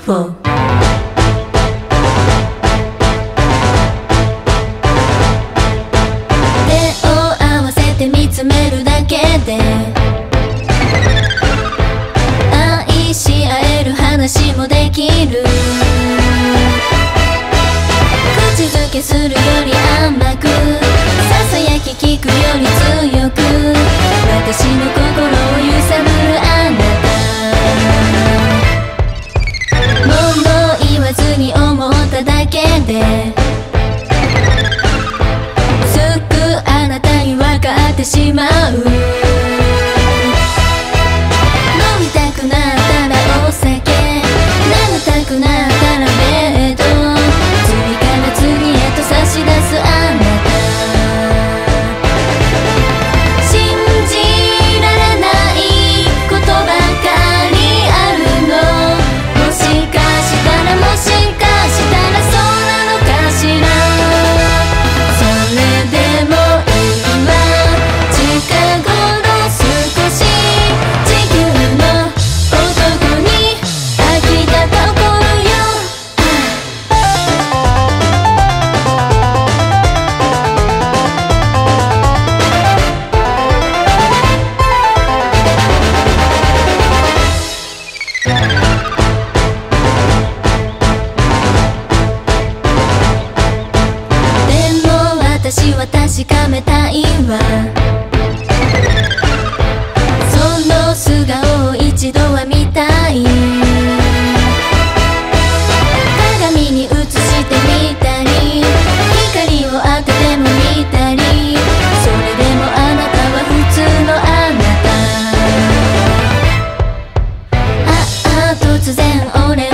UFO。手を合わせて見つめるだけで愛し合える話もできる。口づけするより甘く、ささやき聞くより強く、私の心を揺さぶるあなた。もう言わずに思っただけで、すぐあなたに分かってしまう。飲みたくなったらお酒、眠たくなったらベッド、次から次へと差し出すあなた。信じられないことばかりあるの。もしかしたらもしかしたらそうなのかしら。それでもいいわ、近頃少し地球の男に飽きたところよ。でも私は確かめたいわ、その素顔を一度は見たい。鏡に映してみたり、光を当てても見たり、それでもあなたは普通のあなた。突然俺